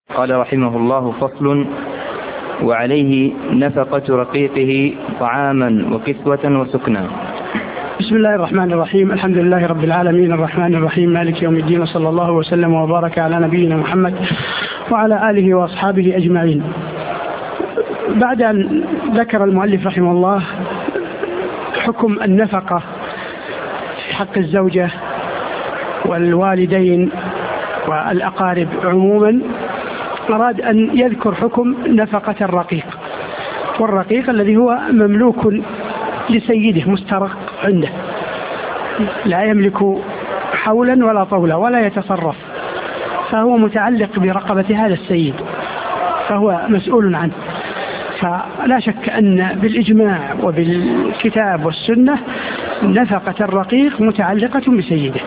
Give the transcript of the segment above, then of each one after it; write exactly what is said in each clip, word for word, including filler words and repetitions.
قال رحمه الله: فصل: وعليه نفقة رقيقه طعاما وكسوة وسكنا. بسم الله الرحمن الرحيم. الحمد لله رب العالمين، الرحمن الرحيم، مالك يوم الدين، صلى الله وسلم وبارك على نبينا محمد وعلى آله وأصحابه أجمعين. بعد أن ذكر المؤلف رحمه الله حكم النفقة في حق الزوجة والوالدين والأقارب عموما، أراد أن يذكر حكم نفقة الرقيق. والرقيق الذي هو مملوك لسيده مسترق عنده، لا يملك حولا ولا طولا ولا يتصرف، فهو متعلق برقبة هذا السيد، فهو مسؤول عنه. فلا شك أن بالإجماع وبالكتاب والسنة نفقة الرقيق متعلقة بسيده.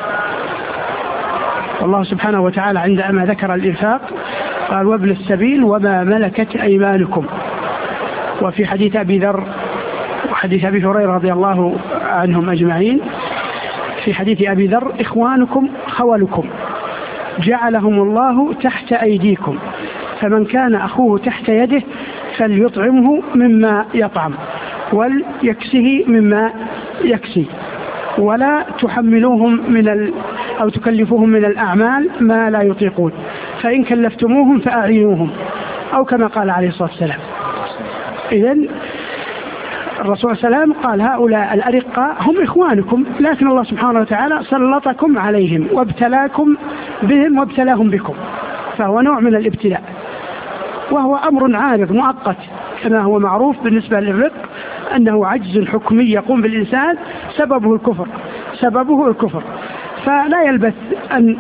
والله سبحانه وتعالى عندما ذكر الإنفاق قال: وابن السبيل وما ملكت أيمانكم. وفي حديث أبي ذر وحديث أبي هريرة رضي الله عنهم أجمعين، في حديث أبي ذر: إخوانكم خولكم جعلهم الله تحت أيديكم، فمن كان أخوه تحت يده فليطعمه مما يطعم وليكسه مما يكسي، ولا تحملوهم من ال أو تكلفوهم من الأعمال ما لا يطيقون، فإن كلفتموهم فأعينوهم، أو كما قال عليه الصلاة والسلام. إذن الرسول صلى الله عليه وسلم قال: هؤلاء الأرقاء هم إخوانكم، لكن الله سبحانه وتعالى سلطكم عليهم وابتلاكم بهم وابتلاهم بكم، فهو نوع من الابتلاء، وهو أمر عارض مؤقت كما هو معروف بالنسبة للرق، أنه عجز حكمي يقوم بالإنسان سببه الكفر سببه الكفر فلا يلبث أن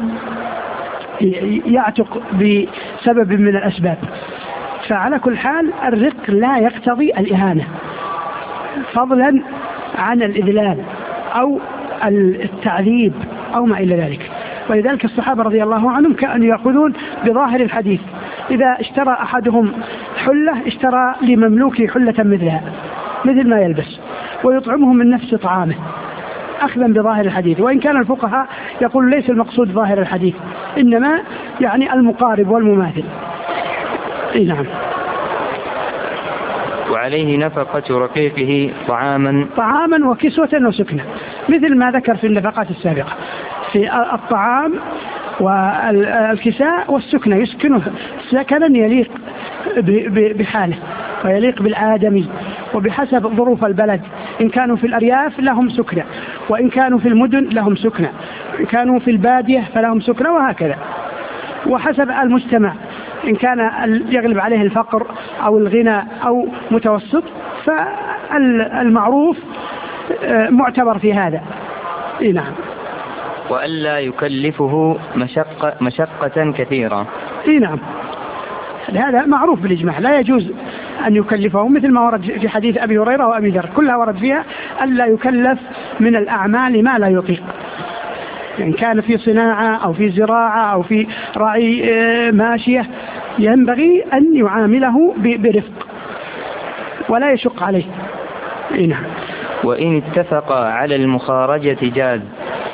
يعتق بسبب من الأسباب. فعلى كل حال الرق لا يقتضي الإهانة، فضلا عن الإذلال أو التعذيب أو ما إلى ذلك. ولذلك الصحابة رضي الله عنهم كانوا يأخذون بظاهر الحديث: إذا اشترى أحدهم حلة اشترى لمملوكه حلة مثلها مثل ما يلبس، ويطعمهم من نفس طعامه، أخذا بظاهر الحديث. وإن كان الفقهاء يقول ليس المقصود ظاهر الحديث، إنما يعني المقارب والمماثل. إيه نعم. وعليه نفقة رقيقه طعاما طعاما وكسوة وسكنة، مثل ما ذكر في النفقات السابقة، في الطعام والكساء والسكنة، يسكنه سكنا يليق بحاله ويليق بالآدمي وبحسب ظروف البلد. إن كانوا في الأرياف لهم سكنة، وإن كانوا في المدن لهم سكنة، إن كانوا في البادية فلهم سكنة، وهكذا، وحسب المجتمع. إن كان يغلب عليه الفقر أو الغنى أو متوسط فالمعروف معتبر في هذا. إيه نعم. وألا يكلفه مشقة, مشقة كثيرة. إيه نعم، هذا معروف بالإجماع، لا يجوز أن يكلفه، مثل ما ورد في حديث أبي هريرة وأبي ذر، كلها ورد فيها ألا يكلف من الأعمال ما لا يطيق. إن كان في صناعة أو في زراعة أو في رعي ماشية ينبغي أن يعامله برفق ولا يشق عليه. إيه نعم. وإن اتفق على المخارجة جاز.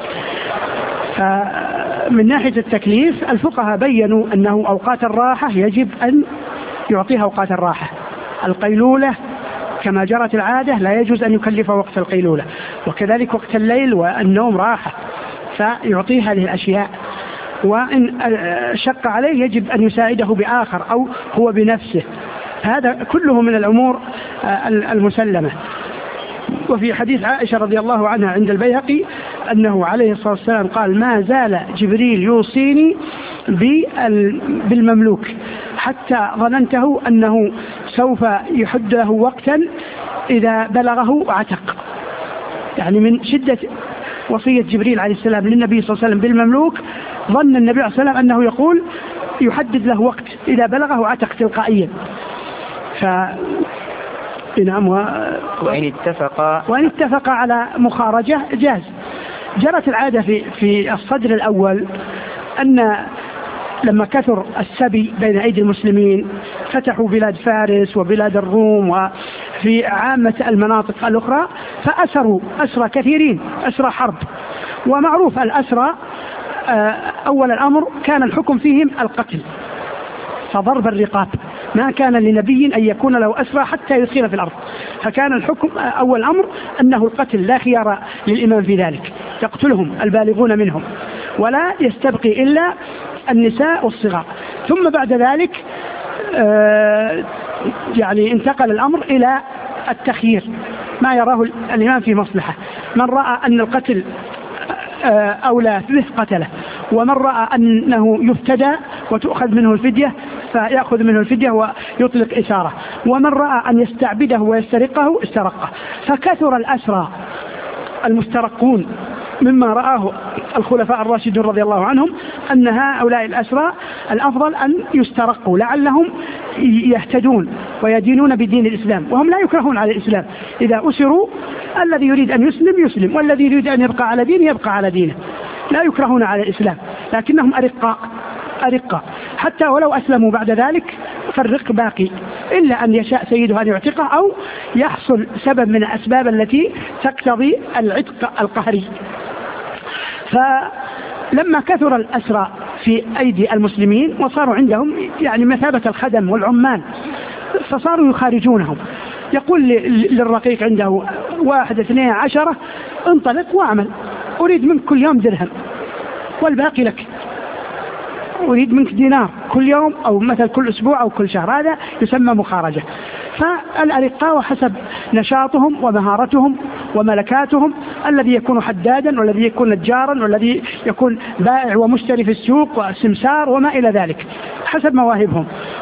من ناحية التكليف الفقهاء بيّنوا أنه أوقات الراحة يجب أن يعطيها أوقات الراحة. القيلولة كما جرت العادة لا يجوز أن يكلف وقت القيلولة، وكذلك وقت الليل والنوم راحة، فيعطيه هذه الأشياء. وإن شق عليه يجب أن يساعده بآخر أو هو بنفسه، هذا كله من الأمور المسلمة. وفي حديث عائشة رضي الله عنها عند البيهقي أنه عليه الصلاة والسلام قال: ما زال جبريل يوصيني بالمملوك حتى ظننته أنه سوف يحد له وقتا إذا بلغه عتق. يعني من شدة وصية جبريل عليه السلام للنبي صلى الله عليه وسلم بالمملوك، ظن النبي عليه السلام أنه يقول يحدد له وقت إذا بلغه عتق تلقائيا. ف نعم. وإن اتفق وإن اتفق على مخارجة جاز. جرت العادة في في الصدر الأول أن لما كثر السبي بين أيدي المسلمين فتحوا بلاد فارس وبلاد الروم وفي عامة المناطق الأخرى، فأسروا أسرى كثيرين، أسرى حرب. ومعروف الأسرى أول الأمر كان الحكم فيهم القتل، فضرب الرقاب، ما كان لنبي أن يكون له أسرى حتى يسخن في الأرض، فكان الحكم أول أمر أنه القتل لا خيار للإمام في ذلك، يقتلهم البالغون منهم ولا يستبقي إلا النساء والصغار. ثم بعد ذلك آه يعني انتقل الأمر إلى التخيير، ما يراه الإمام في مصلحة، من رأى أن القتل آه أولى به قتله، ومن رأى أنه يفتدى وتؤخذ منه الفدية فيأخذ منه الفدية ويطلق إسارة، ومن رأى أن يستعبده ويسترقه استرقه. فكثر الأسرى المسترقون مما رآه الخلفاء الراشدون رضي الله عنهم أن هؤلاء الأسرى الأفضل أن يسترقوا لعلهم يهتدون ويدينون بدين الإسلام، وهم لا يكرهون على الإسلام. إذا أسروا الذي يريد أن يسلم يسلم، والذي يريد أن يبقى على دينه يبقى على دينه، لا يكرهون على الإسلام، لكنهم أرقاء أرقاء حتى ولو أسلموا بعد ذلك فالرق باقي، إلا أن يشاء سيده أن يعتقه أو يحصل سبب من الأسباب التي تقتضي العتق القهري. فلما كثر الأسرى في أيدي المسلمين وصاروا عندهم يعني مثابة الخدم والعمال، فصاروا يخارجونهم، يقول للرقيق عنده واحد اثنين عشرة انطلق واعمل، أريد منك كل يوم درهم والباقي لك، أريد منك دينار كل يوم أو مثل كل أسبوع أو كل شهر، هذا يسمى مخارجة. فالأرقاء حسب نشاطهم ومهارتهم وملكاتهم، الذي يكون حدادا والذي يكون نجارا والذي يكون بائع ومشتري في السوق وسمسار وما إلى ذلك، حسب مواهبهم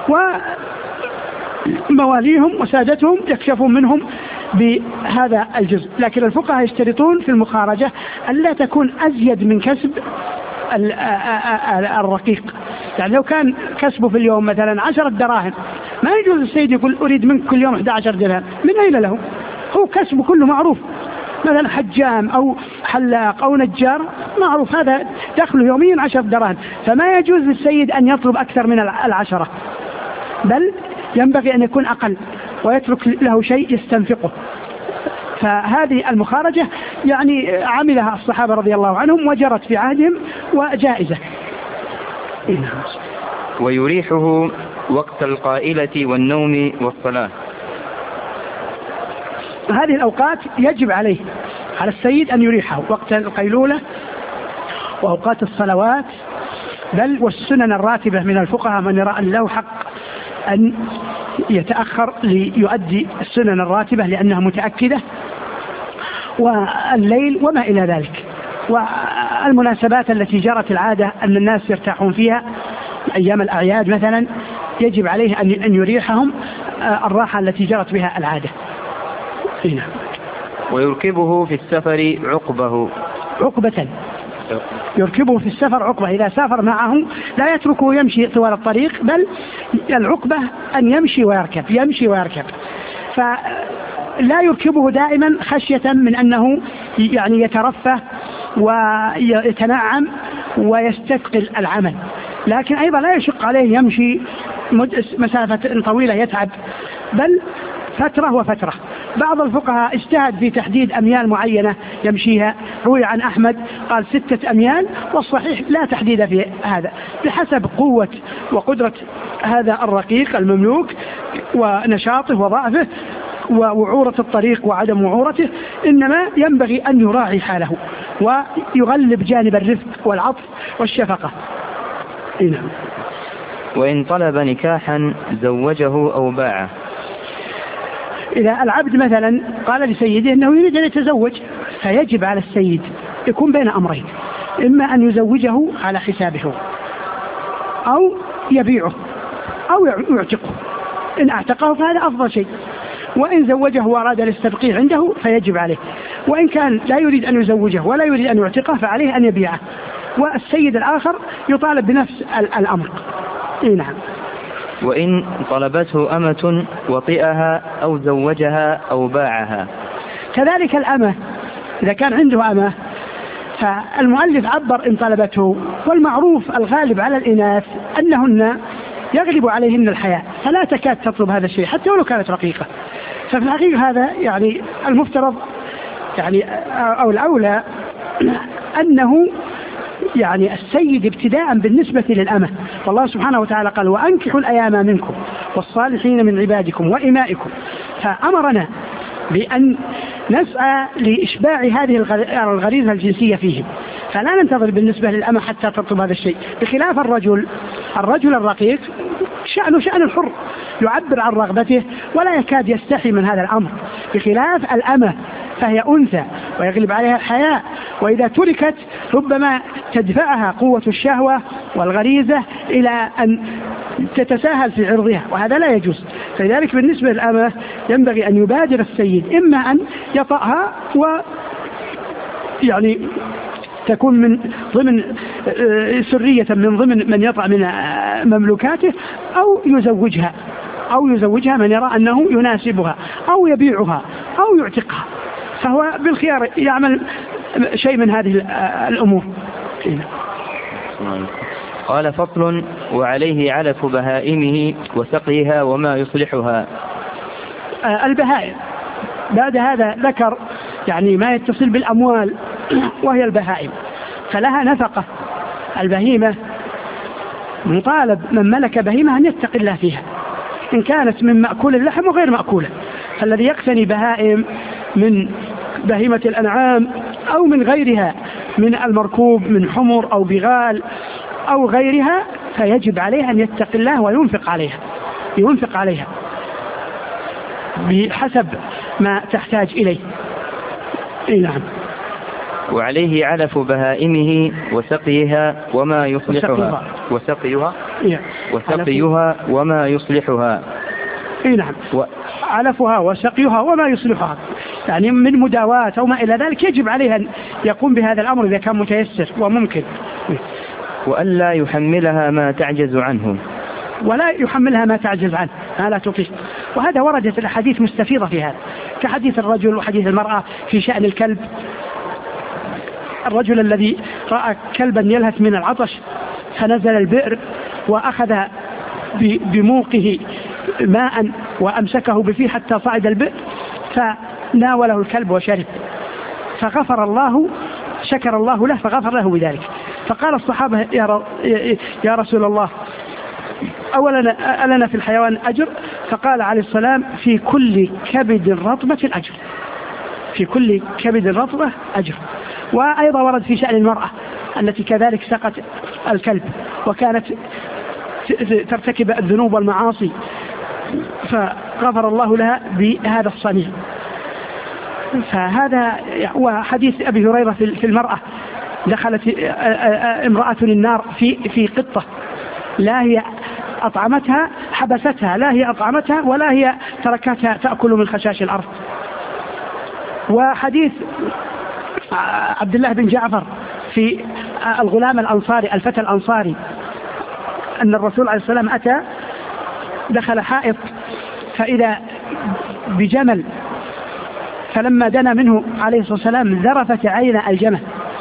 ومواليهم وسادتهم يكشفون منهم بهذا الجزء. لكن الفقهاء يشترطون في المخارجة ألا تكون أزيد من كسب الرقيق، يعني لو كان كسبه في اليوم مثلا عشرة دراهم ما يجوز السيد يقول أريد منك كل يوم أحد عشر درهم، من أين له؟ هو كسبه كله معروف، مثلا حجام أو حلاق أو نجار معروف هذا دخله يوميا عشر دراهم، فما يجوز للسيد أن يطلب أكثر من العشرة، بل ينبغي أن يكون أقل ويترك له شيء يستنفقه. فهذه المخارجة يعني عملها الصحابة رضي الله عنهم وجرت في عهدهم وجائزة. ويريحه وقت القائلة والنوم والصلاة. هذه الأوقات يجب عليه على السيد أن يريحه، وقت القيلولة وأوقات الصلوات، بل والسنن الراتبة من الفقهاء من يرى أن له حق أن يتأخر ليؤدي السنن الراتبة لأنها متأكدة، والليل وما إلى ذلك، والمناسبات التي جرت العادة أن الناس يرتاحون فيها، أيام الأعياد مثلا يجب عليه أن يريحهم الراحة التي جرت بها العادة. هنا. ويركبه في السفر عقبه عقبة يركبه في السفر عقبة، إذا سافر معه لا يتركه يمشي طوال الطريق، بل العقبة أن يمشي ويركب يمشي ويركب، فلا يركبه دائما خشية من أنه يعني يترفه ويتنعم ويستثقل العمل، لكن أيضا لا يشق عليه يمشي مسافة طويلة يتعب، بل فترة وفترة. بعض الفقهاء اجتهد في تحديد أميال معينة يمشيها، روي عن أحمد قال ستة أميال، والصحيح لا تحديد في هذا، بحسب قوة وقدرة هذا الرقيق المملوك ونشاطه وضعفه ووعورة الطريق وعدم وعورته، إنما ينبغي أن يراعي حاله ويغلب جانب الرفق والعطف والشفقة. إنه. وإن طلب نكاحا زوجه أو باعه. إذا العبد مثلا قال لسيده أنه يريد أن يتزوج، فيجب على السيد يكون بين أمرين، إما أن يزوجه على حسابه أو يبيعه أو يعتقه، إن اعتقه فهذا أفضل شيء، وإن زوجه وأراد الاستبقاء عنده فيجب عليه، وإن كان لا يريد أن يزوجه ولا يريد أن يعتقه فعليه أن يبيعه، والسيد الآخر يطالب بنفس الأمر. إيه نعم. وإن طلبته أمة وطئها أو زوجها أو باعها. كذلك الأمة إذا كان عنده أمة، فالمؤلف عبر إن طلبته، والمعروف الغالب على الإناث أنهن يغلب عليهن الحياء، فلا تكاد تطلب هذا الشيء حتى ولو كانت رقيقة. ففي الحقيقة هذا يعني المفترض يعني أو الأولى أنه يعني السيد ابتداء بالنسبة للأمة. والله سبحانه وتعالى قال وأنكحوا الأيام منكم والصالحين من عبادكم وإمائكم، فأمرنا بأن نسعى لإشباع هذه الغريزة الجنسية فيهم، فلا ننتظر بالنسبة للأمة حتى تطلب هذا الشيء، بخلاف الرجل الرجل الرقيق شأنه شأن الحر، يعبر عن رغبته ولا يكاد يستحي من هذا الأمر، بخلاف الأمة فهي أنثى ويغلب عليها الحياء، وإذا تركت ربما تدفعها قوة الشهوة والغريزة إلى أن تتساهل في عرضها، وهذا لا يجوز. فلذلك بالنسبة للأمة ينبغي أن يبادر السيد إما أن يطأها و يعني تكون من ضمن سرية من ضمن من يطأ من مملوكاته، أو يزوجها أو يزوجها من يرى أنه يناسبها، أو يبيعها أو يعتقها، فهو بالخيار يعمل شيء من هذه الأمور. قال فصل وعليه علف بهائمه وسقيها وما يصلحها. البهائم بعد هذا ذكر يعني ما يتصل بالأموال وهي البهائم، فلها نفقة. البهيمة مطالب من ملك بهيمة أن يتقي الله فيها، إن كانت من مأكول اللحم وغير مأكولة، فالذي يقتني بهائم من بهيمة الأنعام أو من غيرها من المركوب من حمر أو بغال أو غيرها فيجب عليه أن يتقي الله وينفق عليها ينفق عليها بحسب ما تحتاج إليه. إيه نعم. وعليه علف بهائمه وسقيها وما يصلحها وسقيها وسقيها وما يصلحها. إيه نعم. و... علفها وسقيها وما يصلحها، يعني من مداواة أو ما إلى ذلك يجب عليه أن يقوم بهذا الأمر إذا كان متيسر وممكن. وألا يحملها ما تعجز عنه ولا يحملها ما تعجز عنه، ما لا تطيق. وهذا وردت الأحاديث مستفيضة في هذا، كحديث الرجل وحديث المرأة في شأن الكلب. الرجل الذي رأى كلبا يلهث من العطش فنزل البئر وأخذ بموقه ماء وأمسكه بفيه حتى صعد البئر فناوله الكلب وشرب، فغفر الله شكر الله له فغفر له بذلك. فقال الصحابة يا رسول الله أولا ألنا في الحيوان أجر؟ فقال عليه السلام في كل كبد رطبة أجر، في كل كبد رطبة أجر. وأيضا ورد في شأن المرأة التي كذلك سقت الكلب وكانت ترتكب الذنوب والمعاصي فغفر الله لها بهذا الصنيع. فهذا وحديث أبي هريرة في المرأة دخلت امرأة النار في في قطة لا هي أطعمتها حبستها، لا هي أطعمتها ولا هي تركتها تأكل من خشاش الأرض. وحديث عبد الله بن جعفر في الغلام الأنصاري الفتى الأنصاري أن الرسول عليه السلام أتى دخل حائط فإذا بجمل، فلما دنا منه عليه الصلاة والسلام ذرفت عين الجمل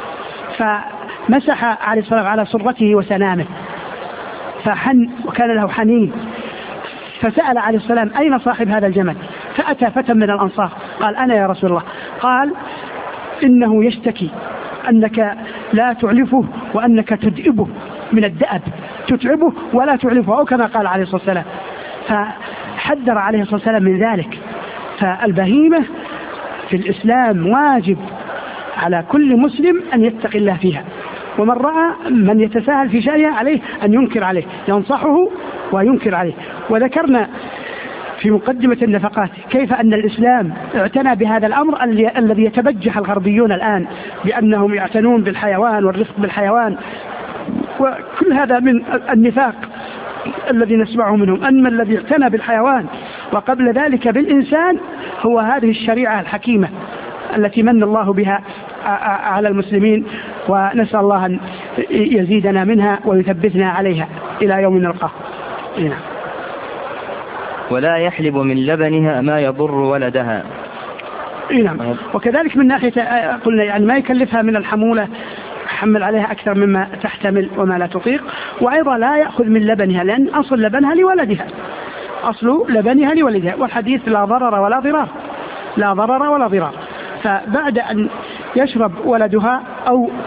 فمسح عليه الصلاة على صرته وسنامه فحن وكان له حنين، فسأل عليه السلام أين صاحب هذا الجمل؟ فأتى فتى من الأنصار قال أنا يا رسول الله. قال إنه يشتكي أنك لا تعلفه وأنك تدئبه من الدأب، تتعبه ولا تعلفه، أو كما قال عليه الصلاة والسلام. فحذر عليه الصلاة والسلام من ذلك. فالبهيمة في الإسلام واجب على كل مسلم أن يتقي الله فيها، ومن رأى من يتساهل في شأنها عليه أن ينكر عليه، ينصحه وينكر عليه. وذكرنا في مقدمة النفقات كيف أن الإسلام اعتنى بهذا الأمر الذي يتبجح الغربيون الآن بأنهم يعتنون بالحيوان والرفق بالحيوان، وكل هذا من النفاق الذي نسمعه منهم. أما الذي اعتنى بالحيوان وقبل ذلك بالإنسان هو هذه الشريعة الحكيمة التي من الله بها على المسلمين، ونسأل الله أن يزيدنا منها ويثبتنا عليها إلى يوم نلقاه. نعم. ولا يحلب من لبنها ما يضر ولدها. نعم. وكذلك من ناحية قلنا يعني ما يكلفها من الحمولة، حمل عليها أكثر مما تحتمل وما لا تطيق. وأيضا لا يأخذ من لبنها لأن أصل لبنها لولدها، أصل لبنها لولدها، والحديث لا ضرر ولا ضرار، لا ضرر ولا ضرار. فبعد أن يشرب ولدها أو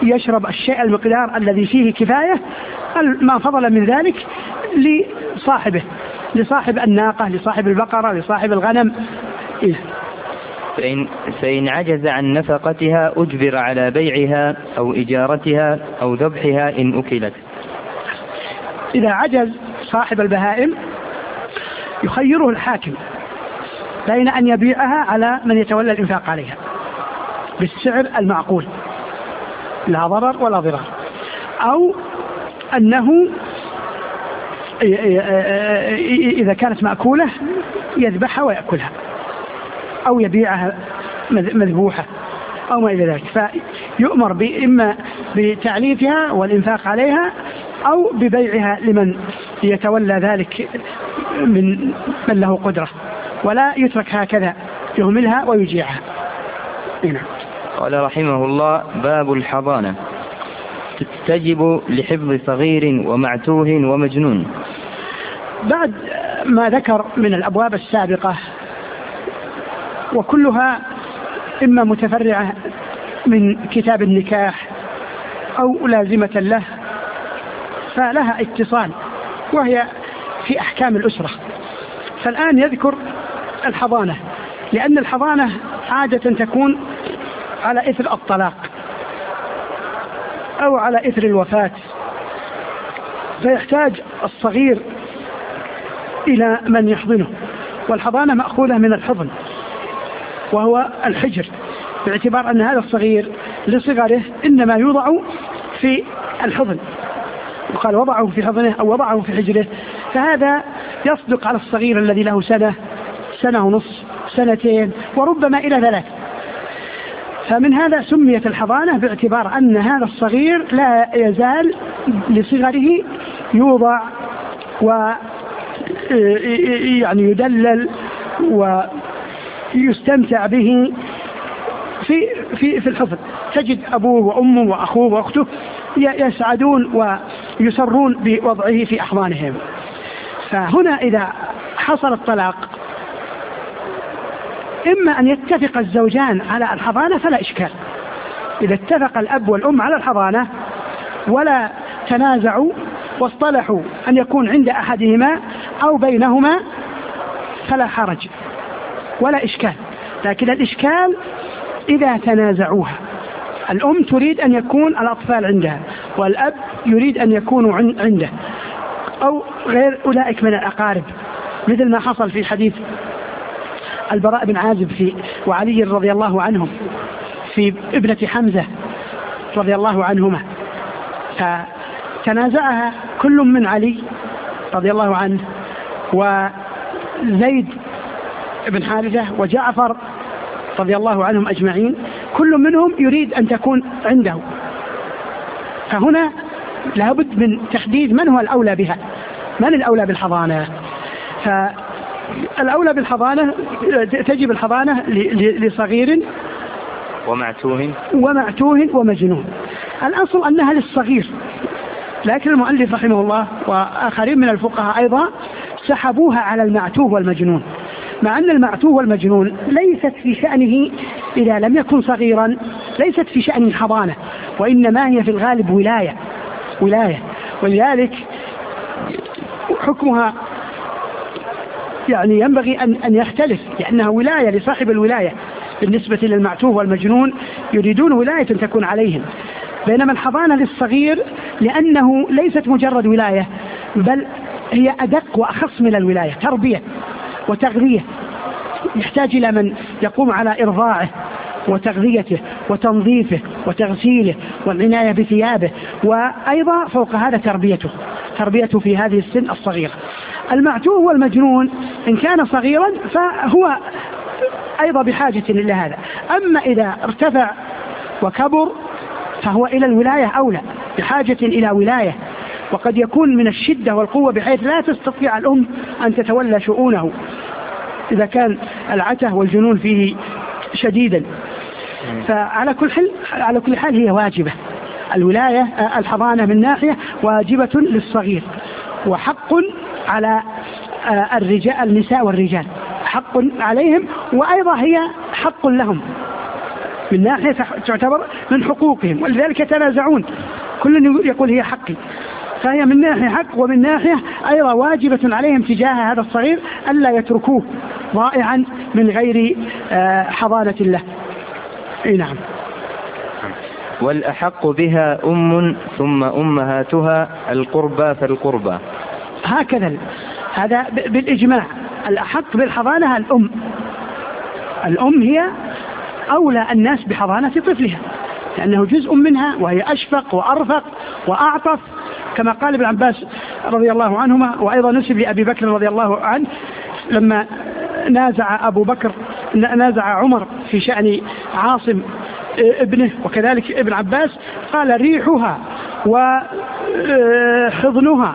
يشرب الشيء المقدار الذي فيه كفاية، ما فضل من ذلك لصاحبه، لصاحب الناقة، لصاحب البقرة، لصاحب الغنم. إيه. فإن, فإن عجز عن نفقتها أجبر على بيعها أو إجارتها أو ذبحها إن أكلت. إذا عجز صاحب البهائم يخيره الحاكم بين أن يبيعها على من يتولى الإنفاق عليها بالسعر المعقول لا ضرر ولا ضرار، أو أنه إذا كانت مأكولة يذبحها ويأكلها، أو يبيعها مذبوحة أو ما إلى ذلك، فيؤمر إما بتعليفها والإنفاق عليها أو ببيعها لمن يتولى ذلك من من له قدرة، ولا يترك هكذا يهملها ويجيعها. هنا. قال رحمه الله: باب الحضانة تجب لحفظ صغير ومعتوه ومجنون. بعد ما ذكر من الأبواب السابقة وكلها إما متفرعة من كتاب النكاح أو لازمة له فلها اتصال وهي في أحكام الأسرة، فالآن يذكر الحضانة، لأن الحضانة عادة تكون على إثر الطلاق أو على إثر الوفاة، فيحتاج الصغير إلى من يحضنه، والحضانة مأخوذة من الحضن وهو الحجر، باعتبار أن هذا الصغير لصغره إنما يوضع في الحضن، وقال وضعه في حضنه أو وضعه في حجره، فهذا يصدق على الصغير الذي له سنة سنة ونصف سنتين وربما إلى ثلاث. فمن هذا سميت الحضانة باعتبار أن هذا الصغير لا يزال لصغره يوضع و يعني يدلل ويستمتع به في في في الحضن. تجد أبوه وأمه وأخوه وأخته يسعدون ويسرون بوضعه في أحضانهم. فهنا إذا حصل الطلاق إما أن يتفق الزوجان على الحضانة فلا إشكال، إذا اتفق الأب والأم على الحضانة ولا تنازعوا واصطلحوا أن يكون عند أحدهما أو بينهما فلا حرج ولا إشكال. لكن الإشكال إذا تنازعوها، الأم تريد أن يكون الأطفال عندها والأب يريد أن يكونوا عنده أو غير أولئك من الأقارب، مثل ما حصل في حديث البراء بن عازب في وعلي رضي الله عنهم في ابنة حمزة رضي الله عنهما، فتنازعها كل من علي رضي الله عنه وزيد بن حارثة وجعفر رضي الله عنهم أجمعين، كل منهم يريد أن تكون عنده، فهنا لابد من تحديد من هو الأولى بها، من الأولى بالحضانة. فالأولى بالحضانة تجب الحضانة لصغير ومعتوه ومعتوه ومجنون. الأصل أنها للصغير، لكن المؤلف رحمه الله وآخرين من الفقهاء أيضا سحبوها على المعتوه والمجنون، مع أن المعتوه والمجنون ليست في شأنه إذا لم يكن صغيرا ليست في شأن الحضانة، وإنما هي في الغالب ولاية ولاية ولذلك حكمها يعني ينبغي أن أن يختلف، لأنها ولاية لصاحب الولاية بالنسبة للمعتوه والمجنون يريدون ولاية تكون عليهم، بينما الحضانة للصغير لأنه ليست مجرد ولاية بل هي أدق وأخص من الولاية، تربية وتغذية، يحتاج إلى من يقوم على إرضاعه وتغذيته وتنظيفه وتغسيله والعناية بثيابه، وأيضا فوق هذا تربيته تربيته في هذه السن الصغيرة. المعتوه والمجنون إن كان صغيرا فهو أيضا بحاجة إلى هذا، أما إذا ارتفع وكبر فهو إلى الولاية أولى، بحاجة إلى ولاية، وقد يكون من الشدة والقوة بحيث لا تستطيع الأم أن تتولى شؤونه إذا كان العته والجنون فيه شديدا. فعلى كل حال على كل حال هي واجبة الولاية، الحضانة من ناحية واجبة للصغير، وحق على الرجال النساء والرجال، حق عليهم وأيضا هي حق لهم، من ناحية تعتبر من حقوقهم، ولذلك يتنازعون، كل يقول هي حقي، فهي من ناحية حق، ومن ناحية أيضا واجبة عليهم تجاه هذا الصغير ألا يتركوه ضائعا من غير حضانة له. اي نعم. والأحق بها أم ثم أمهاتها القربى فالقربى. هكذا هذا بالإجماع، الأحق بالحضانة الأم. الأم هي أولى الناس بحضانة طفلها، لأنه جزء منها، وهي أشفق وأرفق وأعطف، كما قال ابن عباس رضي الله عنهما، وأيضا نسب لأبي بكر رضي الله عنه لما نازع أبو بكر نازع عمر في شأن عاصم ابنه، وكذلك ابن عباس قال ريحها وحضنها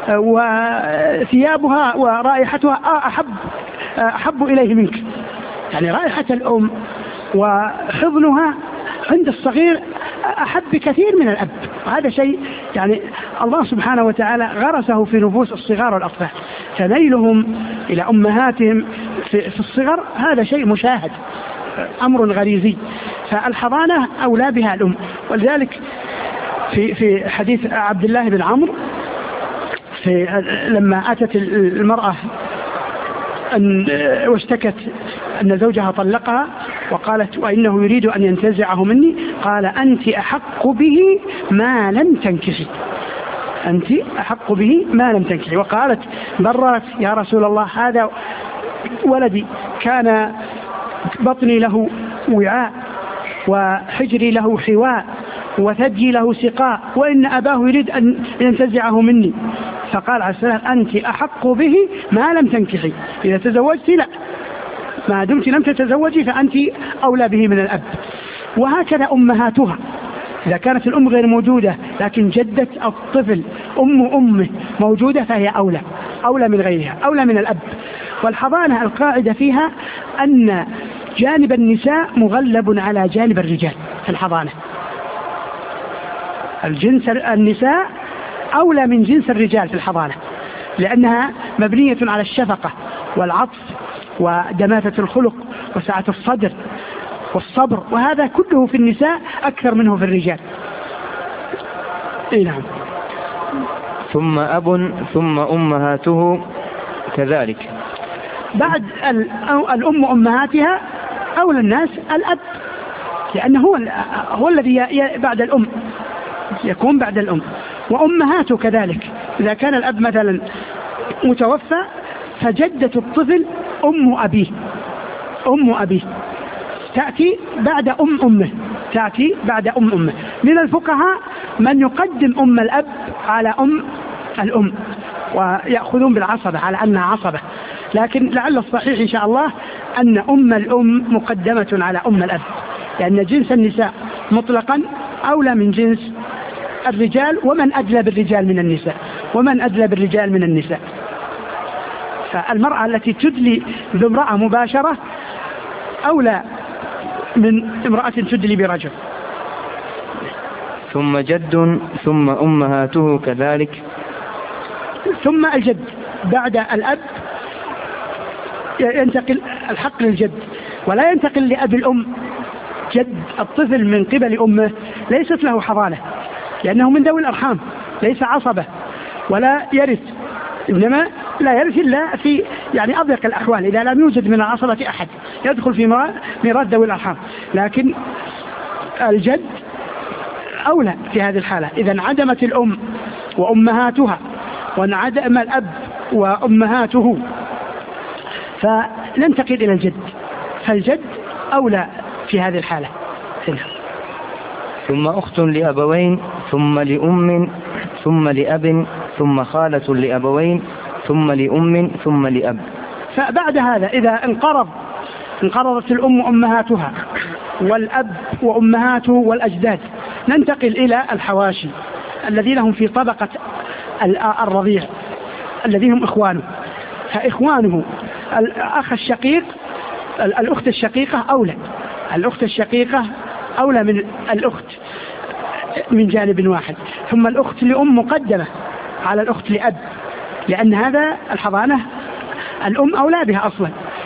وثيابها ورائحتها أحب أحب إليه منك، يعني رائحة الأم وحضنها عند الصغير أحب كثير من الأب. وهذا شيء يعني الله سبحانه وتعالى غرسه في نفوس الصغار والأطفال، فميلهم إلى أمهاتهم في الصغر هذا شيء مشاهد، أمر غريزي، فالحضانة أولى بها الأم. ولذلك في في حديث عبد الله بن عمرو في لما أتت المرأة أن واشتكت أن زوجها طلقها وقالت وإنه يريد أن ينتزعه مني، قال أنت أحق به ما لم تنكحي، أنت أحق به ما لم تنكحي. وقالت بررت يا رسول الله هذا ولدي كان بطني له وعاء وحجري له حواء وثدي له سقاء، وإن أباه يريد أن ينتزعه مني. فقال عليه السلام أنت أحق به ما لم تنكحي، إذا تزوجت لا، ما دمت لم تتزوجي فأنت أولى به من الأب. وهكذا أمهاتها، إذا كانت الأم غير موجودة لكن جدة الطفل أم أمه موجودة فهي أولى أولى من غيرها، أولى من الأب. والحضانة القاعدة فيها أن جانب النساء مغلب على جانب الرجال في الحضانة، الجنس النساء أولى من جنس الرجال في الحضانة، لأنها مبنية على الشفقة والعطف ودماثة الخلق وسعة الصدر والصبر، وهذا كله في النساء أكثر منه في الرجال. إيه نعم. ثم أب ثم أمهاته كذلك. بعد الأم أمهاتها أولى الناس الأب، لأنه هو, هو الذي بعد الأم يكون بعد الأم. وأمهاته كذلك، إذا كان الأب مثلا متوفى فجدة الطفل أم أبيه أم أبيه تأتي بعد أم أمه تأتي بعد أم أمه. من الفقهاء من يقدم أم الأب على أم الأم ويأخذون بالعصبة على أنها عصبة، لكن لعل الصحيح إن شاء الله أن أم الأم مقدمة على أم الأب، لأن جنس النساء مطلقا أولى من جنس الرجال، ومن أدلى بالرجال من النساء ومن أدلى بالرجال من النساء. فالمرأة التي تدلي بامرأة مباشرة أولى من امرأة تدلي برجل. ثم جد ثم أمهاته كذلك. ثم الجد بعد الأب ينتقل الحق للجد، ولا ينتقل لأب الأم. جد الطفل من قبل أمه ليست له حضانة، لأنه من ذوي الأرحام، ليس عصبة ولا يرث، إنما لا يرث إلا في يعني أضيق الأحوال، إذا لم يوجد من العصبة أحد يدخل في ميراث ذوي الأرحام. لكن الجد أولى في هذه الحالة، إذا انعدمت الأم وأمهاتها وانعدم الأب وأمهاته فننتقل إلى الجد، فالجد أولى في هذه الحالة. ثم أخت لأبوين ثم لأم ثم لأب ثم خالة لأبوين ثم لأم ثم لأب. فبعد هذا إذا انقرض انقرضت الأم وأمهاتها والأب وأمهاته والأجداد، ننتقل إلى الحواشي الذين هم في طبقة الرضيع الذين هم إخوانه. فإخوانه الأخ الشقيق الأخت الشقيقة أولى الأخت الشقيقة أولى من الأخت من جانب واحد. ثم الأخت لأم مقدمة على الأخت لأب، لأن هذا الحضانة الأم أولى بها أصلا.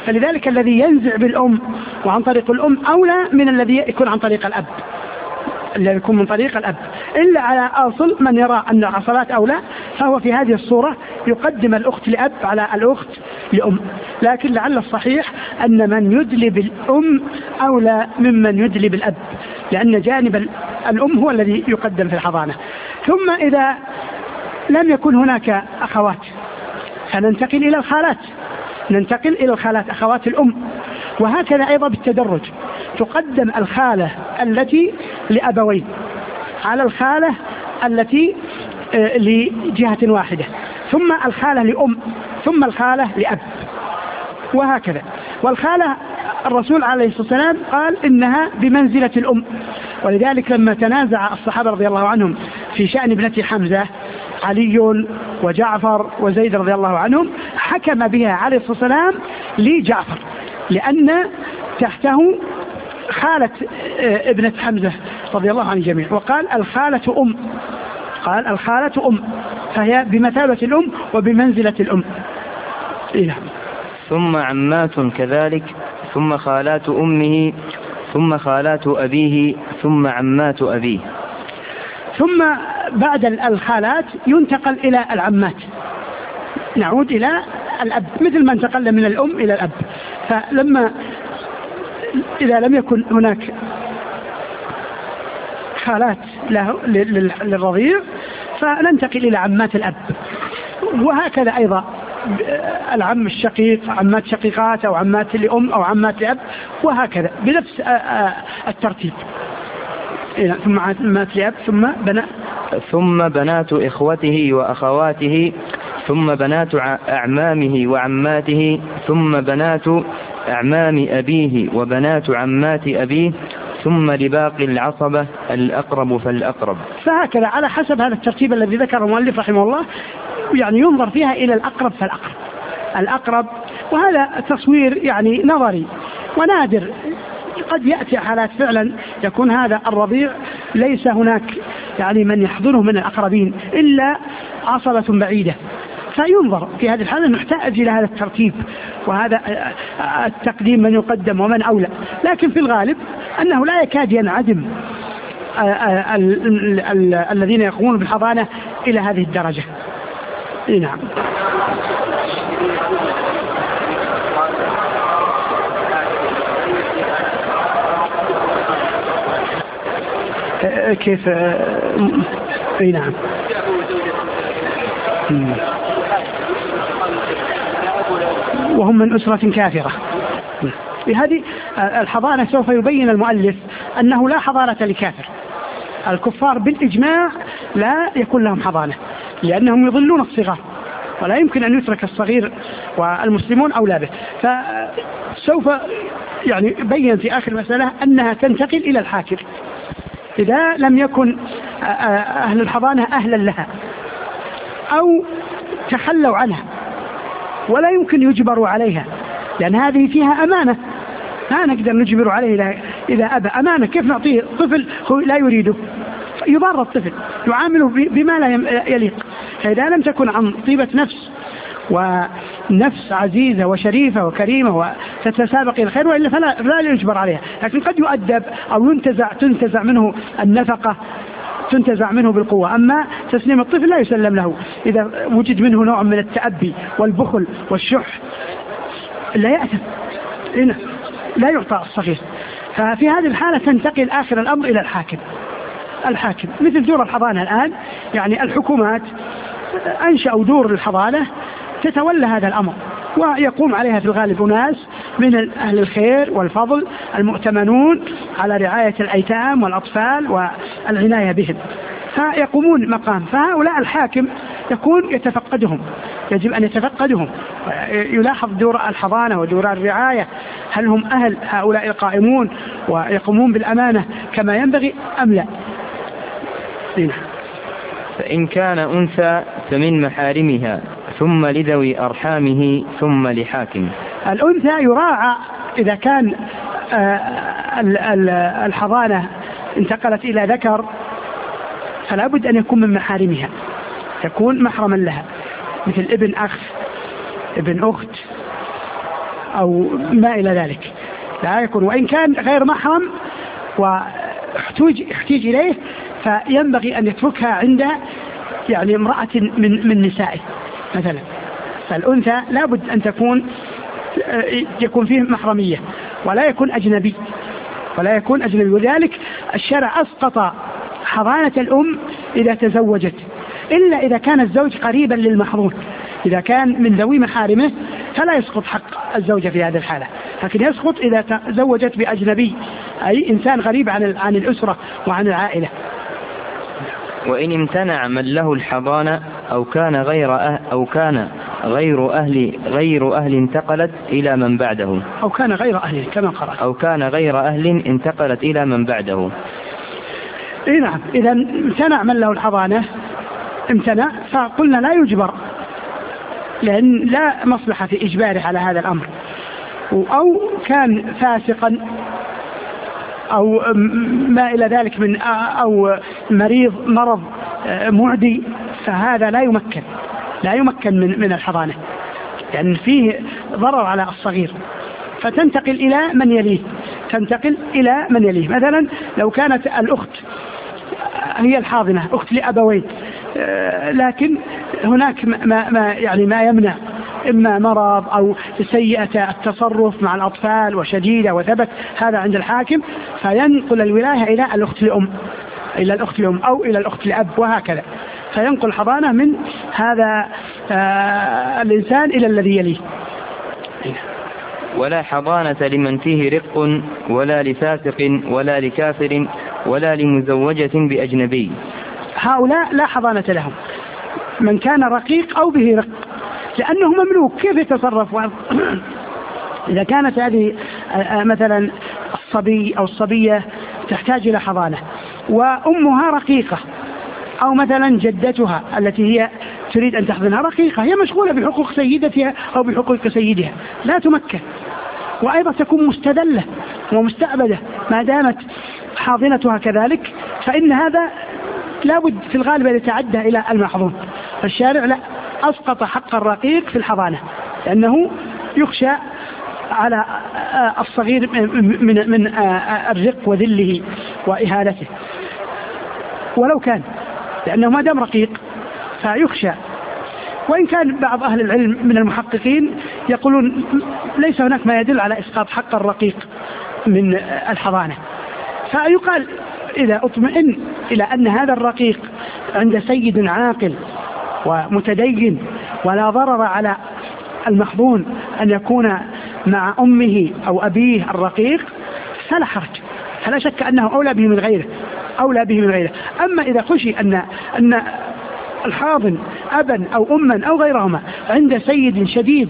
فلذلك الذي ينزع بالأم وعن طريق الأم أولى من الذي يكون عن طريق الأب، الذي يكون من طريق الأب، إلا على أصل من يرى أن العصبات أولى، فهو في هذه الصورة يقدم الأخت لأب على الأخت لأم. لكن لعل الصحيح أن من يدلي بالأم أولى ممن يدلي بالأب، لأن جانب الأم هو الذي يقدم في الحضانة. ثم إذا لم يكن هناك أخوات فننتقل إلى الخالات، ننتقل إلى الخالات أخوات الأم، وهكذا أيضا بالتدرج، تقدم الخالة التي لأبوين على الخالة التي لجهة واحدة، ثم الخالة لأم، ثم الخالة لأب، وهكذا. والخالة الرسول عليه الصلاة والسلام قال إنها بمنزلة الأم، ولذلك لما تنازع الصحابة رضي الله عنهم في شأن ابنة حمزة علي وجعفر وزيد رضي الله عنهم، حكم بها عليه الصلاة والسلام لجعفر، لأن تحته خالة ابنة حمزة رضي الله عن الجميع، وقال الخالة أم، قال الخالة أم، فهي بمثابة الأم وبمنزلة الأم. إيه. ثم عمات كذلك، ثم خالات أمه، ثم خالات أبيه، ثم عمات أبيه. ثم بعد الخالات ينتقل إلى العمات، نعود إلى الأب، مثل ما انتقل من الأم إلى الأب. فلما إذا لم يكن هناك خالات له للرضيع فننتقل إلى عمات الأب، وهكذا أيضا العم الشقيق، عمات شقيقات أو عمات لأم أو عمات لأب، وهكذا بنفس الترتيب. ثم عمات لأب، ثم بنات ثم بنات إخوته وأخواته، ثم بنات أعمامه وعماته، ثم بنات أعمام أبيه وبنات عمات أبيه، ثم لباقي العصبة الأقرب فالأقرب. فهكذا على حسب هذا الترتيب الذي ذكره المؤلف رحمه الله، يعني ينظر فيها إلى الأقرب فالأقرب، الأقرب. وهذا تصوير يعني نظري ونادر، قد يأتي حالات فعلا يكون هذا الرضيع ليس هناك يعني من يحضنه من الأقربين إلا عصبة بعيدة، فينظر في هذه الحالة نحتاج إلى هذا الترتيب وهذا التقديم من يقدم ومن أولى. لكن في الغالب أنه لا يكاد ينعدم الذين يقومون بالحضانة إلى هذه الدرجة. نعم. كيف؟ اي نعم. وهم من أسرة كافرة. بهذه الحضانة سوف يبين المؤلف أنه لا حضانة لكافر، الكفار بالإجماع لا يكون لهم حضانة، لأنهم يضلون الصغار ولا يمكن أن يترك الصغير، والمسلمون أولى به. فسوف يعني بين في آخر المسألة أنها تنتقل إلى الحاكم إذا لم يكن أهل الحضانة أهلا لها أو تخلوا عنها، ولا يمكن يجبروا عليها، لأن هذه فيها أمانة، لا نقدر نجبر عليه إذا أبى، أمانة. كيف نعطيه طفل هو لا يريده؟ يضر الطفل، يعامله بما لا يليق. فإذا لم تكن عن طيبة نفس ونفس عزيزة وشريفة وكريمة وتتسابق إلى الخير، وإلا فلا, فلا يجبر عليها. لكن قد يؤدب أو ينتزع تنتزع منه النفقة، تنتزع منه بالقوة. أما تسليم الطفل لا يسلم له إذا وجد منه نوع من التأبي والبخل والشح، لا يأثم، لا يعطى الصغير. ففي هذه الحالة تنتقل آخر الأمر إلى الحاكم. الحاكم مثل دور الحضانة الآن، يعني الحكومات أنشأوا دور الحضانة تتولى هذا الأمر، ويقوم عليها في الغالب ناس من أهل الخير والفضل المؤتمنون على رعاية الأيتام والأطفال والعناية بهم، فيقومون مقام. فهؤلاء الحاكم يكون يتفقدهم، يجب أن يتفقدهم، يلاحظ دور الحضانة ودور الرعاية، هل هم أهل هؤلاء القائمون ويقومون بالأمانة كما ينبغي أم لا. فإن كان أنثى فمن محارمها، ثم لذوي أرحامه، ثم لحاكم. الأنثى يراعى إذا كان الحضانة انتقلت إلى ذكر، فلا بد أن يكون من محارمها، يكون محرما لها، مثل ابن أخ، ابن أخت، أو ما إلى ذلك، لا يكون. وإن كان غير محرم واحتاج احتاج إليه فينبغي أن يتركها عند يعني امرأة من من نسائه مثلا. فالأنثى لابد أن تكون يكون فيه محرمية ولا يكون أجنبي ولا يكون أجنبي. ولذلك الشرع أسقط حضانة الأم إذا تزوجت، إلا إذا كان الزوج قريبا للمحظون. إذا كان من ذوي محارمه فلا يسقط حق الزوجة في هذه الحالة، لكن يسقط إذا تزوجت بأجنبي، أي إنسان غريب عن عن الأسرة وعن العائلة. وإن امتنع من له الحضانة أو كان غير أهل أو كان غير أهل غير أهل انتقلت إلى من بعده أو كان غير أهل كما قرأت أو كان غير أهل انتقلت إلى من بعده. إيه نعم، إذا امتنع من له الحضانة امتنع، فقلنا لا يجبر، لأن لا مصلحة في إجباره على هذا الأمر. أو كان فاسقا أو ما إلى ذلك من أو مريض مرض معدي، فهذا لا يمكن لا يمكن من من الحضانة، لأن يعني فيه ضرر على الصغير، فتنتقل إلى من يليه تنتقل إلى من يليه. مثلا لو كانت الأخت هي الحاضنة، أخت لأبوين، لكن هناك ما ما يعني ما يمنع، إما مرض أو سيئة التصرف مع الأطفال وشديدة وثبت هذا عند الحاكم، فينقل الولاية إلى الأخت لأم إلى الأخت لأم أو إلى الأخت لأب وهكذا، فينقل حضانة من هذا آه الإنسان إلى الذي يليه. ولا حضانة لمن فيه رق ولا لفاسق ولا لكافر ولا لمزوجة بأجنبي. هؤلاء لا حضانة لهم، من كان رقيق أو به رق، لأنه مملوك، كيف يتصرف؟ إذا كانت هذه مثلا الصبي أو الصبية تحتاج إلى حضانة وأمها رقيقة، أو مثلا جدتها التي هي تريد أن تحضنها رقيقة، هي مشغولة بحقوق سيدتها أو بحقوق سيدها لا تمكن، وأيضا تكون مستدلة ومستعبدة ما دامت حاضنتها كذلك، فإن هذا لابد في الغالب أن يتعدى إلى المحظون. فالشارع لا أسقط حق الرقيق في الحضانة، لأنه يخشى على الصغير من من الرق وذله وإهانته، ولو كان، لأنه ما دام رقيق فيخشى. وإن كان بعض أهل العلم من المحققين يقولون ليس هناك ما يدل على إسقاط حق الرقيق من الحضانة، فيقال إذا اطمئن إلى أن هذا الرقيق عند سيد عاقل ومتدين ولا ضرر على المحظون أن يكون مع أمه أو أبيه الرقيق فلا حرج، فلا شك أنه أولى به من غيره أولى به من غيره. أما إذا خشي أن أن الحاضن أبا أو أما أو غيرهما عند سيد شديد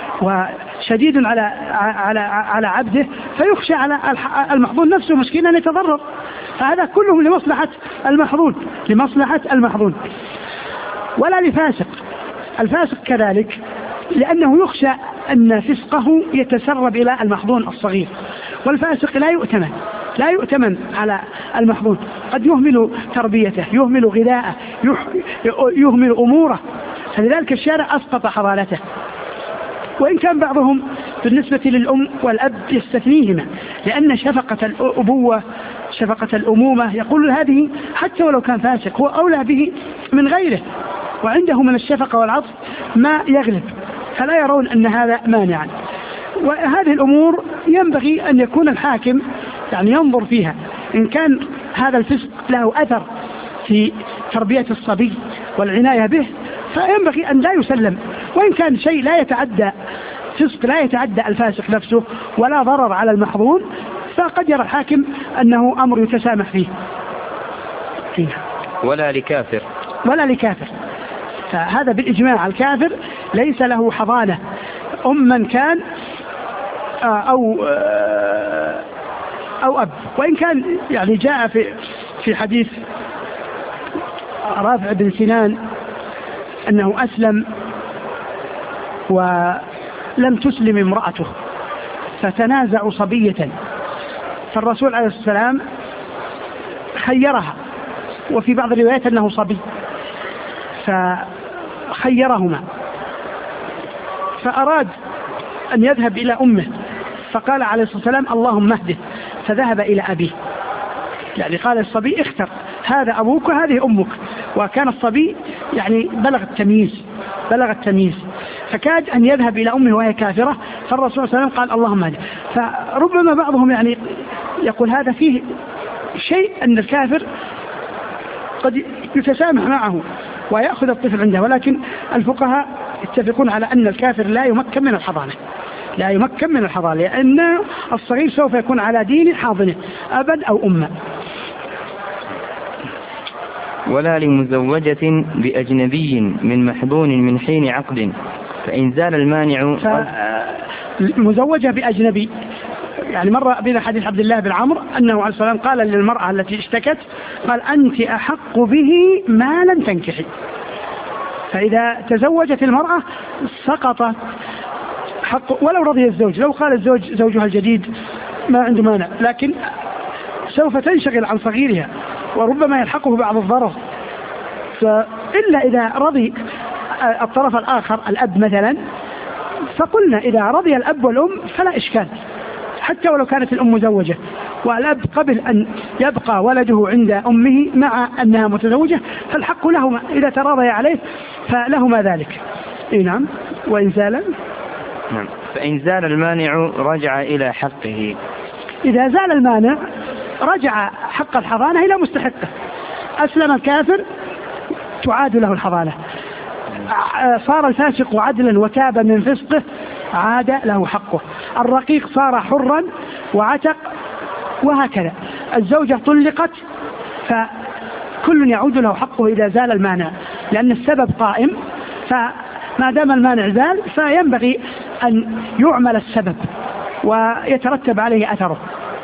وشديد على على على عبده، فيخشى على المحظون نفسه مسكين أن يتضرر، فهذا كله لمصلحة المحظون لمصلحة المحظون. ولا لفاسق، الفاسق كذلك، لأنه يخشى أن فسقه يتسرب إلى المحظون الصغير، والفاسق لا يؤتمن لا يؤتمن على المحظون، قد يهمل تربيته، يهمل غذاءه، يهمل أموره، فلذلك الشارع أسقط حضانته. وإن كان بعضهم بالنسبة للأم والأب يستثنيهما، لأن شفقة الأبوة شفقة الأمومة يقول هذه حتى ولو كان فاسق هو أولى به من غيره، وعنده من الشفقة والعطف ما يغلب، فلا يرون أن هذا مانعا. وهذه الأمور ينبغي أن يكون الحاكم يعني ينظر فيها، إن كان هذا الفسق له أثر في تربية الصبي والعناية به فينبغي أن لا يسلم، وإن كان شيء لا يتعدى فسق لا يتعدى الفاسق نفسه ولا ضرر على المحظون، فقد يرى الحاكم أنه أمر يتسامح فيه. ولا لكافر ولا لكافر فهذا بالإجماع الكافر ليس له حضانة أما كان أو أو أب. وإن كان يعني جاء في في حديث رافع بن سنان أنه أسلم ولم تسلم امرأته فتنازعوا صبية، فالرسول عليه السلام خيرها، وفي بعض الروايات أنه صبي، فخيرهما، فأراد أن يذهب إلى أمه، فقال عليه الصلاة والسلام اللهم اهده، فذهب إلى أبيه. يعني قال الصبي اختر، هذا أبوك وهذه أمك، وكان الصبي يعني بلغ التمييز بلغ التمييز فكاد أن يذهب إلى أمه وهي كافرة، فالرسول صلى الله عليه وسلم قال اللهم اهده. فربما بعضهم يعني يقول هذا فيه شيء أن الكافر قد يتسامح معه ويأخذ الطفل عنده، ولكن الفقهاء يتفقون على أن الكافر لا يمكن من الحضانة لا يمكن من الحضانة لأن الصغير سوف يكون على دين حاضنه أبا أو أما. ولا لمزوجة بأجنبي من محضون من حين عقد، فإن زال المانع. مزوجة بأجنبي، يعني مر بنا حديث عبد الله بن عمرو أنه عليه الصلاة والسلام قال للمرأة التي اشتكت قال أنت أحق به ما لم تنكحي. فإذا تزوجت المرأة سقط حق ولو رضي الزوج، لو قال الزوج زوجها الجديد ما عنده مانع، لكن سوف تنشغل عن صغيرها وربما يلحقه بعض الضرر. إلا إذا رضي الطرف الآخر الأب مثلا، فقلنا إذا رضي الأب والأم فلا إشكال حتى ولو كانت الأم مزوجة، والأب قبل أن يبقى ولده عند أمه مع أنها متزوجة فالحق له إذا تراضي عليه فلهما ذلك. إيه نعم. وإن زال نعم. فإن زال المانع رجع إلى حقه. إذا زال المانع رجع حق الحضانة إلى مستحقه. أسلم الكافر تعاد له الحضانة، صار الفاسق عدلا وتاب من فسقه عاد له حقه. الرقيق صار حرا وعتق، وهكذا. الزوجة طلقت فكل يعود له حقه إذا زال المانع، لأن السبب قائم، فما دام المانع زال فينبغي أن يعمل السبب ويترتب عليه أثره.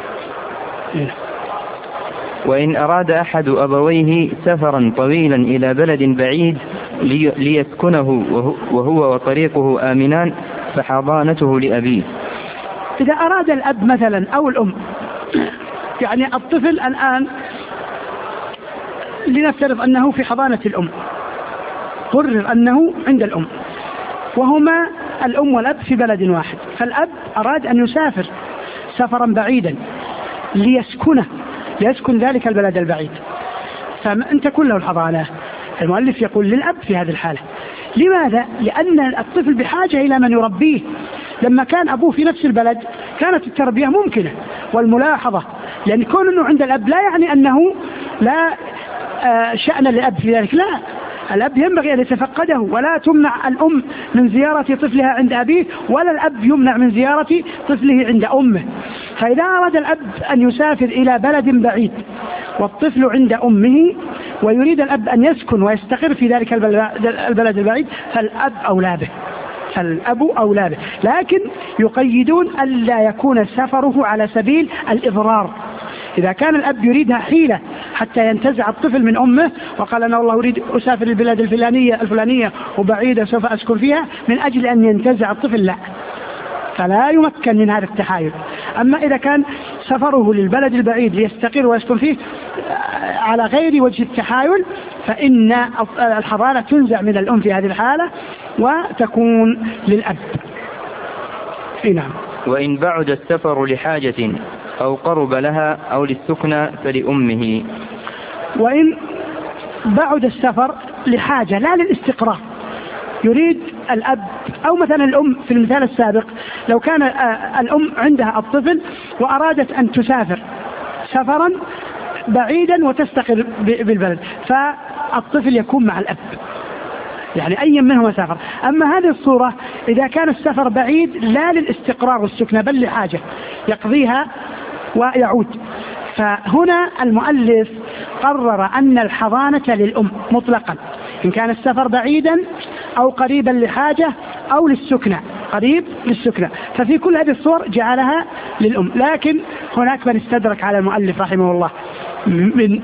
وإن أراد أحد أبويه سفرا طويلا إلى بلد بعيد ليسكنه وهو وطريقه آمنان فحضانته لأبيه. إذا أراد الأب مثلا أو الأم، يعني الطفل الآن لنفترض أنه في حضانة الأم، قرر أنه عند الأم وهما الأم والأب في بلد واحد، فالأب أراد أن يسافر سفرا بعيدا ليسكنه ليسكن ذلك البلد البعيد، فأن تكون له الحضانة. المؤلف يقول للأب في هذه الحالة. لماذا؟ لأن الطفل بحاجة إلى من يربيه. لما كان أبوه في نفس البلد كانت التربية ممكنة والملاحظة، لأن كون أنه عند الأب لا يعني أنه لا شأن للأب في ذلك، لا، الأب ينبغي أن يتفقده، ولا تمنع الأم من زيارة طفلها عند أبيه، ولا الأب يمنع من زيارة طفله عند أمه. فإذا أراد الأب أن يسافر إلى بلد بعيد والطفل عند أمه ويريد الأب أن يسكن ويستقر في ذلك البلد البعيد فالأب أولى به فالأب أولى به لكن يقيدون ألا يكون سفره على سبيل الإضرار. إذا كان الأب يريدها حيلة حتى ينتزع الطفل من أمه وقال أنا والله أريد أسافر البلاد الفلانية الفلانية وبعيدة سوف أسكن فيها من أجل أن ينتزع الطفل، لا، فلا يمكن من هذا التحايل. أما إذا كان سفره للبلد البعيد ليستقر ويسكن فيه على غير وجه التحايل فإن الحضانة تنزع من الأم في هذه الحالة وتكون للأب. نعم. وإن بعد السفر لحاجة أو قرب لها أو للسكنى فلأمه. وإن بعد السفر لحاجة لا للاستقرار، يريد الأب أو مثلا الأم في المثال السابق لو كان الأم عندها الطفل وأرادت أن تسافر سفرا بعيدا وتستقر بالبلد فالطفل يكون مع الأب، يعني أي منهما سافر. أما هذه الصورة إذا كان السفر بعيد لا للاستقرار والسكنة بل لحاجة يقضيها ويعود، فهنا المؤلف قرر أن الحضانة للأم مطلقا إن كان السفر بعيدا أو قريبا لحاجة أو للسكنة، قريب للسكنة، ففي كل هذه الصور جعلها للأم. لكن هناك من استدرك على المؤلف رحمه الله من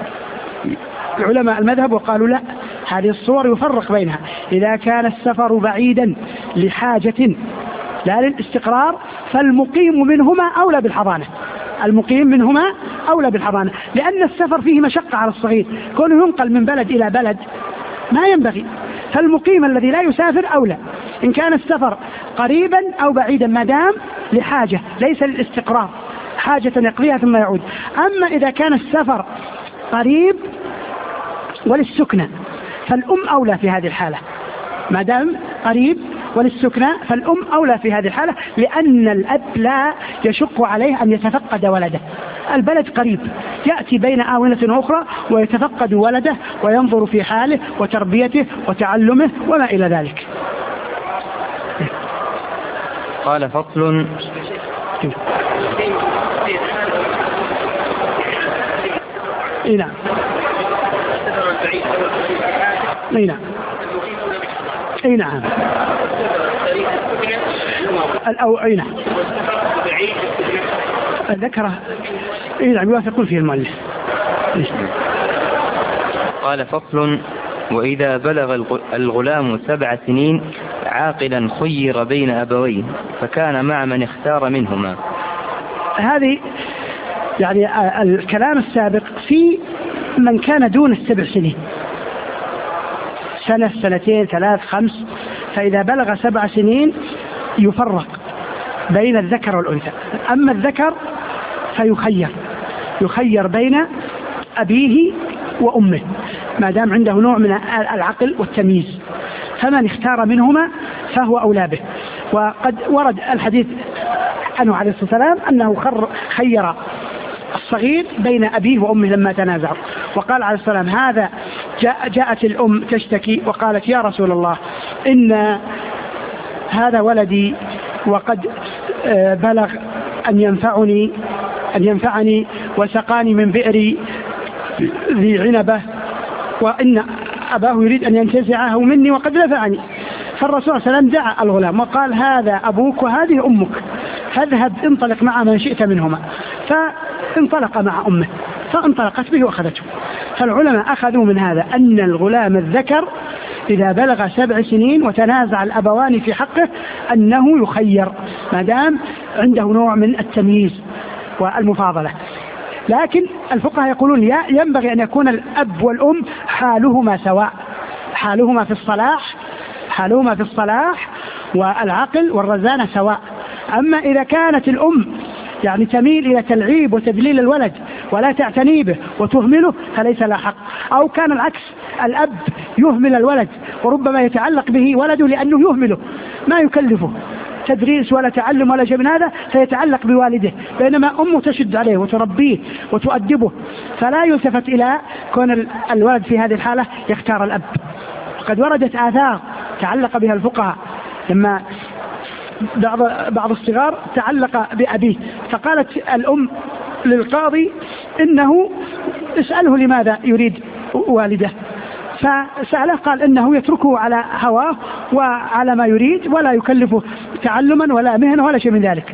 علماء المذهب وقالوا لا، هذه الصور يفرق بينها. إذا كان السفر بعيدا لحاجة لا للاستقرار فالمقيم منهما أولى بالحضانة، المقيم منهما أولى بالحضانة، لأن السفر فيه مشقة على الصغير، كونه ينقل من بلد إلى بلد ما ينبغي، فالمقيم الذي لا يسافر أولى، إن كان السفر قريبا أو بعيدا ما دام لحاجة ليس للاستقرار، حاجة يقضيها ثم يعود. أما إذا كان السفر قريب وللسكنة فالأم أولى في هذه الحالة، ما دام قريب وللسكنة فالأم أولى في هذه الحالة، لأن الأب لا يشق عليه أن يتفقد ولده، البلد قريب يأتي بين آونة أخرى ويتفقد ولده وينظر في حاله وتربيته وتعلمه وما إلى ذلك. قال فصل. اي نعم اي نعم اي نعم الأو اي نعم الذكرى اي نعم يوافقون فيه المؤلف. قال فصل. وإذا بلغ الغلام سبع سنين عاقلا خير بين أبويه فكان مع من اختار منهما. هذه يعني الكلام السابق في من كان دون السبع سنين، سنة سنتين ثلاث خمس، فإذا بلغ سبع سنين يفرق بين الذكر والأنثى. أما الذكر فيخير يخير بين أبيه وأمه ما دام عنده نوع من العقل والتمييز، فمن اختار منهما فهو أولى به. وقد ورد الحديث عنه عليه الصلاة والسلام أنه خير الصغير بين أبيه وأمه لما تنازعوا، وقال عليه الصلاة والسلام هذا جاء جاءت الأم تشتكي وقالت يا رسول الله إن هذا ولدي وقد بلغ أن ينفعني أن ينفعني وسقاني من بئر ذي عنبة، وإن أباه يريد أن ينتزعه مني وقد نفعني. فالرسول صلى الله عليه وسلم دعا الغلام وقال هذا أبوك وهذه أمك، فاذهب انطلق مع من شئت منهما. فانطلق مع أمه فانطلقت به وأخذته. فالعلماء أخذوا من هذا أن الغلام الذكر إذا بلغ سبع سنين وتنازع الأبوان في حقه أنه يخير ما دام عنده نوع من التمييز والمفاضلة. لكن الفقهاء يقولون ينبغي أن يكون الأب والأم حالهما سواء، حالهما في الصلاح حالهما في الصلاح والعقل والرزانة سواء. أما إذا كانت الأم يعني تميل إلى تلعيب وتدليل الولد ولا تعتني به وتهمله فليس لا حق، أو كان العكس الأب يهمل الولد وربما يتعلق به ولده لأنه يهمله ما يكلفه تدريس ولا تعلم ولا شيء من هذا فيتعلق بوالده، بينما أمه تشد عليه وتربيه وتؤدبه، فلا يلتفت إلى كون الولد في هذه الحالة يختار الأب. قد وردت آثار تعلق بها الفقهاء لما بعض بعض الصغار تعلق بأبيه فقالت الأم للقاضي إنه اسأله لماذا يريد والده، فسأله قال إنه يتركه على هواه وعلى ما يريد ولا يكلفه تعلما ولا مهنة ولا شيء من ذلك،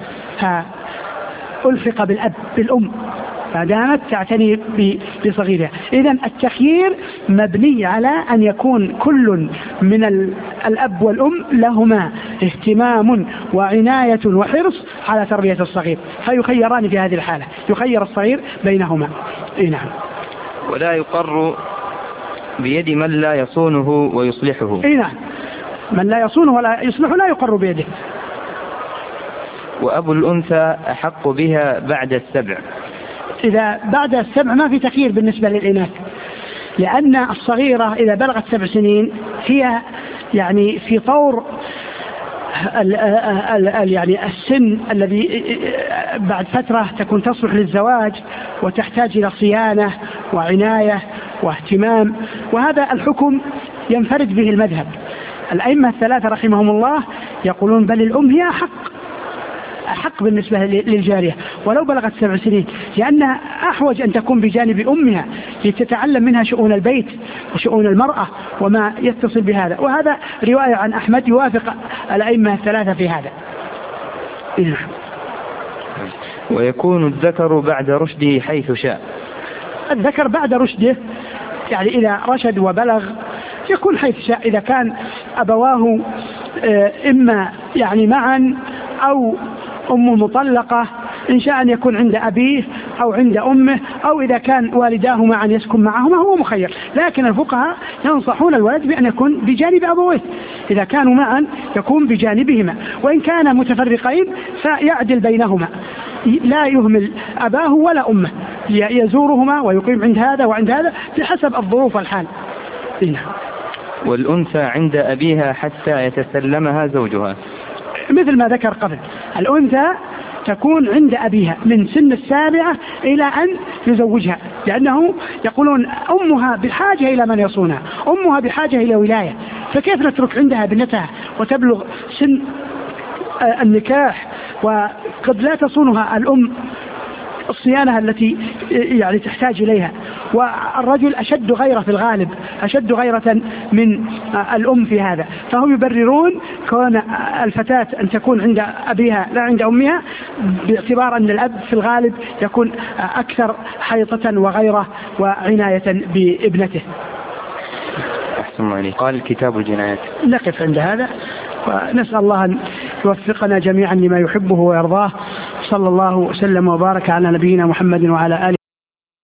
فألحق بالأب بالأم ما دامت تعتني بصغيرها. إذن التخيير مبني على أن يكون كل من الأب والأم لهما اهتمام وعناية وحرص على تربية الصغير، فيخيران في هذه الحالة، يخير الصغير بينهما. إيه نعم. ولا يقر بيد من لا يصونه ويصلحه. إيه نعم، من لا يصونه ولا يصلحه لا يقر بيده. وأبو الأنثى أحق بها بعد السبع. إذا بعد السبع ما في تخيير بالنسبة للإناث، لأن الصغيرة إذا بلغت سبع سنين هي يعني في طور ال ال ال يعني السن الذي بعد فترة تكون تصلح للزواج وتحتاج إلى صيانة وعناية واهتمام، وهذا الحكم ينفرد به المذهب. الأئمة الثلاثة رحمهم الله يقولون بل الأم هي أحق حق بالنسبة للجارية ولو بلغت سبع سنين، لأنها أحوج أن تكون بجانب أمها لتتعلم منها شؤون البيت وشؤون المرأة وما يتصل بهذا. وهذا رواية عن أحمد يوافق الأئمة الثلاثة في هذا. ويكون الذكر بعد رشده حيث شاء. الذكر بعد رشده يعني إذا رشد وبلغ يكون حيث شاء، إذا كان أبواه إما يعني معا أو أم مطلقة إن شاء أن يكون عند أبيه أو عند أمه، أو إذا كان والداه معا يسكن معهما هو مخير. لكن الفقهاء ينصحون الولد بأن يكون بجانب أبويه، إذا كانوا معا يكون بجانبهما، وإن كان متفرقين فيعدل بينهما، لا يهمل أباه ولا أمه، يزورهما ويقيم عند هذا وعند هذا بحسب الظروف والحال. والأنثى عند أبيها حتى يتسلمها زوجها، مثل ما ذكر قبل، الأنثى تكون عند أبيها من سن السابعة إلى أن يزوجها، لأنه يقولون أمها بحاجة إلى من يصونها، أمها بحاجة إلى ولاية، فكيف نترك عندها ابنتها وتبلغ سن النكاح وقد لا تصونها الأم الصيانة التي يعني تحتاج إليها، والرجل أشد غيرة في الغالب، أشد غيرة من الأم في هذا، فهم يبررون كون الفتاة أن تكون عند أبيها لا عند أمها، باعتبار أن الأب في الغالب يكون أكثر حيطة وغيرة وعناية بابنته. أحسن الله. قال كتاب الجنايات. نقف عند هذا، ونسأل الله أن يوفقنا جميعا لما يحبه ويرضاه. صلى الله وسلم وبارك على نبينا محمد وعلى آله